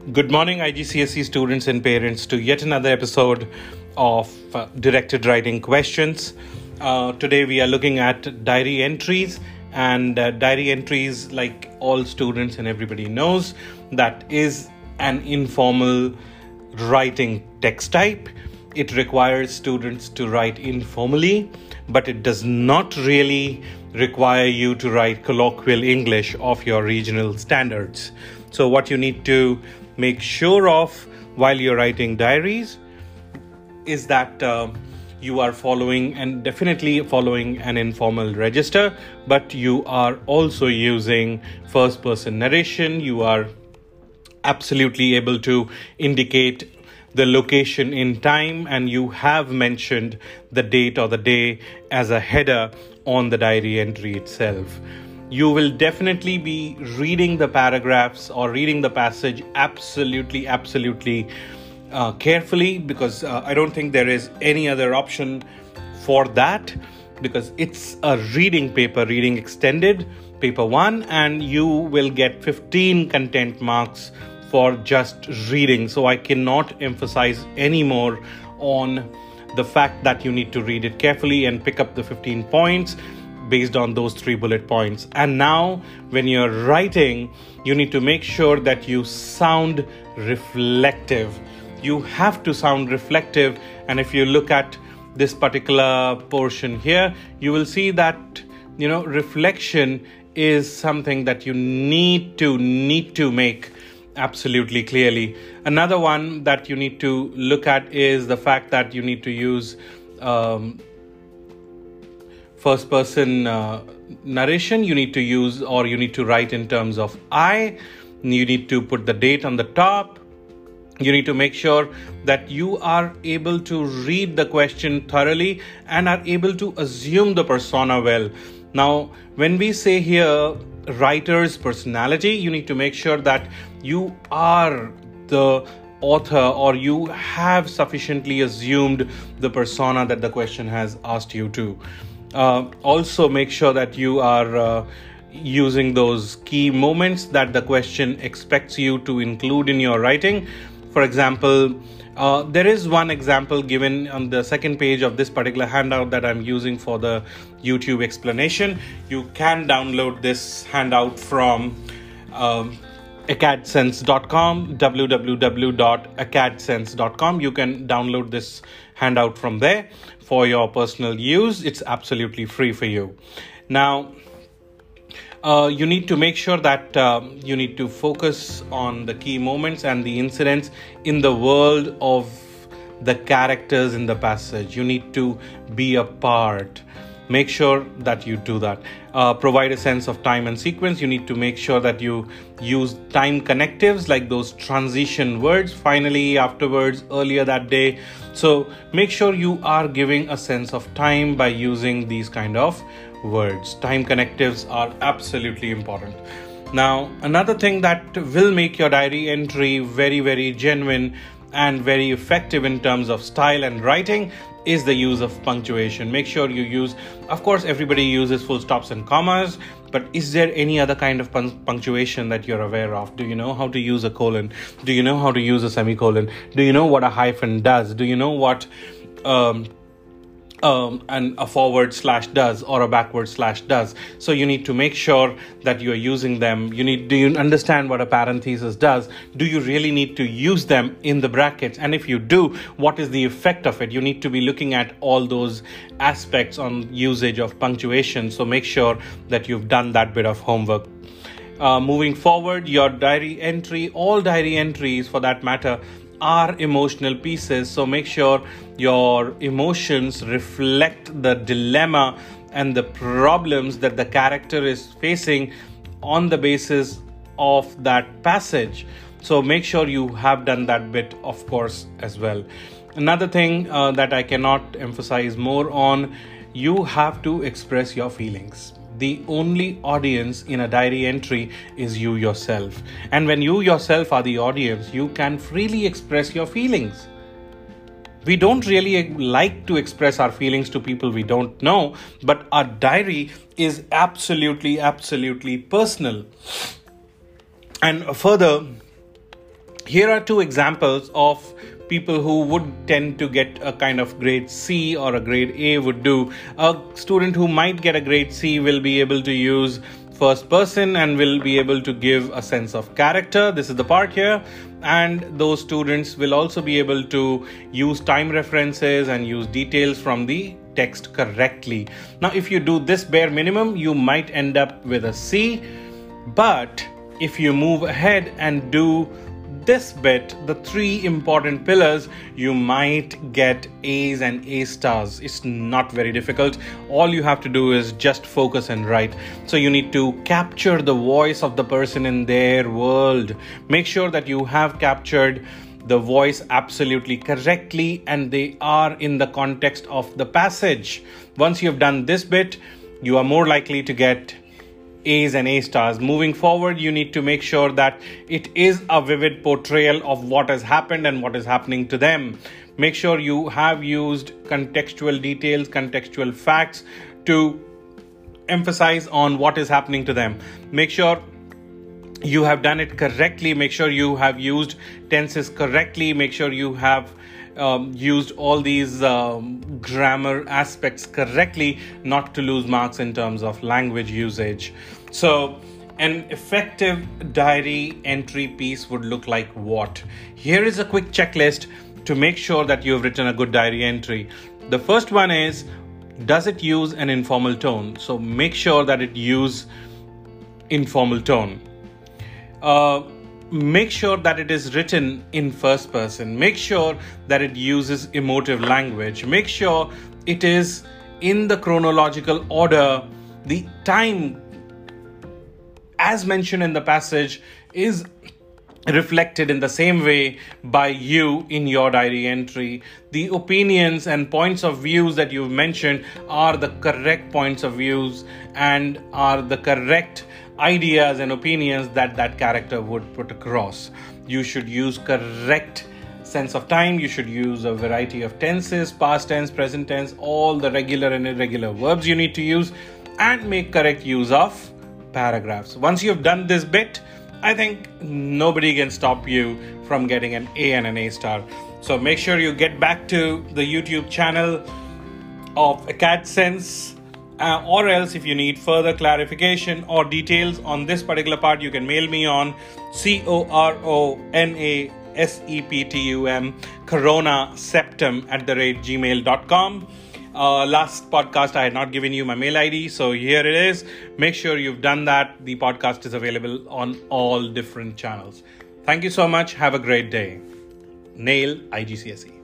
Good morning, IGCSE students and parents, to yet another episode of Directed Writing Questions. Today we are looking at diary entries, and diary entries, like all students and everybody knows, that is an informal writing text type. It requires students to write informally, but it does not really require you to write colloquial English of your regional standards. So what you need to make sure of while you're writing diaries is that you are following and definitely following an informal register, but you are also using first person narration. You are absolutely able to indicate the location in time, and you have mentioned the date or the day as a header on the diary entry itself. You will definitely be reading the paragraphs or reading the passage absolutely carefully, because I don't think there is any other option for that, because it's a reading paper, reading extended, paper 1, and you will get 15 content marks for just reading. So I cannot emphasize any more on the fact that you need to read it carefully and pick up the 15 points based on those 3 bullet points. And now when you're writing, you need to make sure that you sound reflective. You have to sound reflective. And if you look at this particular portion here, you will see that, reflection is something that you need to make absolutely clearly. Another one that you need to look at is the fact that you need to use first person narration. You need to use, or you need to write in terms of I. You need to put the date on the top. You need to make sure that you are able to read the question thoroughly and are able to assume the persona well. Now, when we say here writer's personality, you need to make sure that you are the author, or you have sufficiently assumed the persona that the question has asked you to. Also make sure that you are using those key moments that the question expects you to include in your writing. For example, there is one example given on the second page of this particular handout that I'm using for the YouTube explanation. You can download this handout from acadsense.com, www.acadsense.com. You can download this handout from there for your personal use. It's absolutely free for you. Now, you need to make sure that you need to focus on the key moments and the incidents in the world of the characters in the passage. You need to be a part. Make sure that you do that. Provide a sense of time and sequence. You need to make sure that you use time connectives, like those transition words, finally, afterwards, earlier that day. So make sure you are giving a sense of time by using these kind of words. Time connectives are absolutely important. Now, another thing that will make your diary entry very genuine and very effective in terms of style and writing is the use of punctuation. Make sure you use, of course, everybody uses full stops and commas, but is there any other kind of punctuation that you're aware of? Do you know how to use a colon? Do you know how to use a semicolon? Do you know what a hyphen does? Do you know what and a forward slash does, or a backward slash does? So you need to make sure that you are using them. Do you understand what a parenthesis does? Do you really need to use them in the brackets? And if you do, what is the effect of it? You need to be looking at all those aspects on usage of punctuation. So make sure that you've done that bit of homework. Moving forward, your diary entry, all diary entries for that matter, are emotional pieces. So make sure your emotions reflect the dilemma and the problems that the character is facing on the basis of that passage. So make sure you have done that bit, of course, as well. Another thing that I cannot emphasize more on, you have to express your feelings. The only audience in a diary entry is you yourself. And when you yourself are the audience, you can freely express your feelings. We don't really like to express our feelings to people we don't know, but our diary is absolutely personal. And further, Here are two examples of people who would tend to get a kind of grade C or a grade A would do. A student who might get a grade C will be able to use first person and will be able to give a sense of character. This is the part here. And those students will also be able to use time references and use details from the text correctly. Now, if you do this bare minimum, you might end up with a C. But if you move ahead and do this bit, the three important pillars, you might get A's and A stars. It's not very difficult. All you have to do is just focus and write. So you need to capture the voice of the person in their world. Make sure that you have captured the voice absolutely correctly and they are in the context of the passage. Once you've done this bit, you are more likely to get A's and A stars. Moving forward, you need to make sure that it is a vivid portrayal of what has happened and what is happening to them. Make sure you have used contextual details, contextual facts to emphasize on what is happening to them. Make sure you have done it correctly. Make sure you have used tenses correctly. Make sure you have used all these grammar aspects correctly, not to lose marks in terms of language usage. So an effective diary entry piece would look like what? Here is a quick checklist to make sure that you have written a good diary entry. The first one is, does it use an informal tone? So make sure that it use informal tone. Make sure that it is written in first person. Make sure that it uses emotive language. Make sure it is in the chronological order. The time, as mentioned in the passage, is reflected in the same way by you in your diary entry. The opinions and points of views that you've mentioned are the correct points of views and are the correct ideas and opinions that that character would put across. You should use correct sense of time. You should use a variety of tenses, past tense, present tense, all the regular and irregular verbs you need to use, and make correct use of paragraphs. Once you've done this bit, I think nobody can stop you from getting an A and an A star. So make sure you get back to the YouTube channel of AcadSense. Or else, if you need further clarification or details on this particular part, you can mail me on coronaseptum@gmail.com. Last podcast, I had not given you my mail ID, so here it is. Make sure you've done that. The podcast is available on all different channels. Thank you so much. Have a great day. Nail IGCSE.